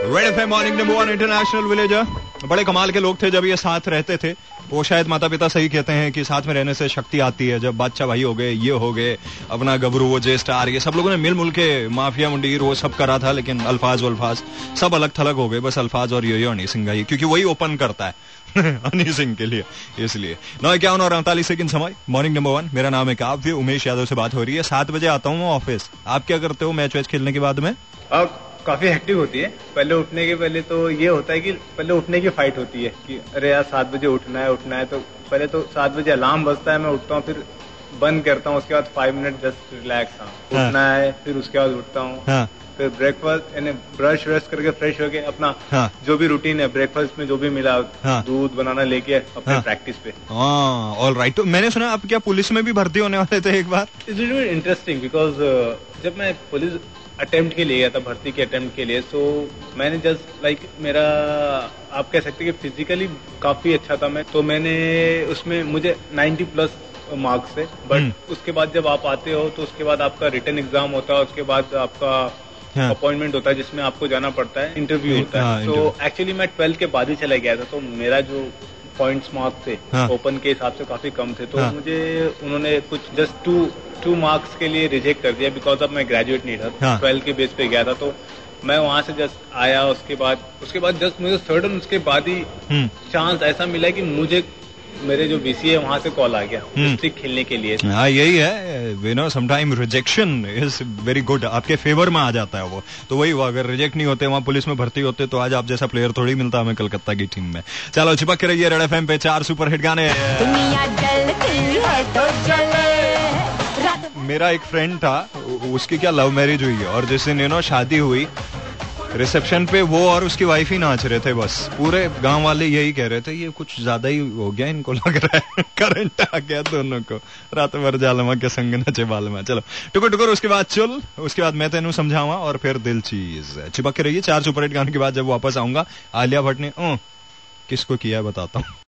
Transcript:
Red FM morning number 1 international villager. बड़े कमाल के लोग थे जब ये साथ रहते थे। वो शायद माता पिता सही कहते हैं कि साथ में रहने से शक्ति आती है। जब बादशाह भाई हो गए, ये हो गए, अपना गबरू, वो जे स्टार, ये सब लोगों ने मिल के माफिया मुंडीर वो सब करा था, लेकिन अल्फाज वल्फाज सब अलग थलग हो गए। बस अल्फाज और यो हनी सिंह ही, क्योंकि वही ओपन करता है हनी सिंह के लिए। इसलिए 9:51 सेकंड समय, मॉर्निंग नंबर 1। मेरा नाम है काव्य, उमेश यादव से बात हो रही है। 7 बजे आता हूँ ऑफिस। आप क्या करते हो मैच वैच खेलने के बाद में? काफी हेक्टिक होती है। पहले उठने के पहले तो ये होता है कि पहले उठने की फाइट होती है कि अरे यार 7 बजे उठना है। तो पहले तो 7 बजे अलार्म बजता है, मैं उठता हूँ, फिर बंद करता हूँ, उसके बाद 5 मिनट जस्ट रिलैक्स उठना है, फिर उसके बाद उठता हूँ, फिर ब्रेकफास्ट यानी ब्रश व्रश करके फ्रेश होके अपना जो भी रूटीन है ब्रेकफास्ट में जो भी मिला दूध बनाना लेके अपने प्रैक्टिस पे। All right. तो मैंने सुना आप क्या पुलिस में भी भर्ती होने वाले थे एक बार? इट्स इंटरेस्टिंग बिकॉज जब मैं पुलिस अटेम्प्ट के लिए गया था, भर्ती के अटेम्प्ट के लिए, सो मैंने जस्ट लाइक मेरा आप कह सकते हैं कि फिजिकली काफी अच्छा था मैं, तो मैंने उसमें मुझे 90+ मार्क्स थे। बट उसके बाद जब आप आते हो तो उसके बाद आपका रिटन एग्जाम होता है, उसके बाद आपका अपॉइंटमेंट होता है जिसमें आपको जाना पड़ता है, इंटरव्यू होता है। तो एक्चुअली मैं 12 के बाद ही चला गया था, तो मेरा जो पॉइंट्स मार्क्स थे ओपन के हिसाब से काफी कम थे, तो मुझे उन्होंने कुछ जस्ट 2 मार्क्स के लिए रिजेक्ट कर दिया बिकॉज अब मैं ग्रेजुएट नहीं था। 12 के बेस पे गया था, तो मैं वहां से जस्ट आया। उसके बाद जस्ट मुझे सडन उसके बाद ही चांस ऐसा मिला कि मुझे मेरे जो बीसी है वहां से कॉल आ गया डिस्ट्रिक्ट खेलने के लिए। हाँ, यही है, you know sometime rejection is very good, आपके फेवर में आ जाता है वो। तो वही हुआ, अगर रिजेक्ट नहीं होते, वहाँ पुलिस में भर्ती होते, तो आज आप जैसा प्लेयर थोड़ी मिलता हमें कलकत्ता की टीम में। चलो चिपक के रहिए रेड एफएम पे, 4 सुपर हिट गाने। दुनिया जलती है तो जले। मेरा एक फ्रेंड था, उसकी क्या लव मैरिज हुई है, और जिस दिन नो शादी हुई, रिसेप्शन पे वो और उसकी वाइफ ही नाच रहे थे। बस पूरे गांव वाले यही कह रहे थे, ये कुछ ज्यादा ही हो गया, इनको लग रहा है करंट आ गया दोनों को, रात भर जालमा के संग नचे बालमा। चलो टुकुर टुकुर, उसके बाद चुल, उसके बाद मैं तेनू समझावा, और फिर दिल चीज। चिपक के रहिए 4 सुपर हिट गानों के बाद जब वापस आऊंगा। आलिया भट्ट ने किसको किया बताता हूँ।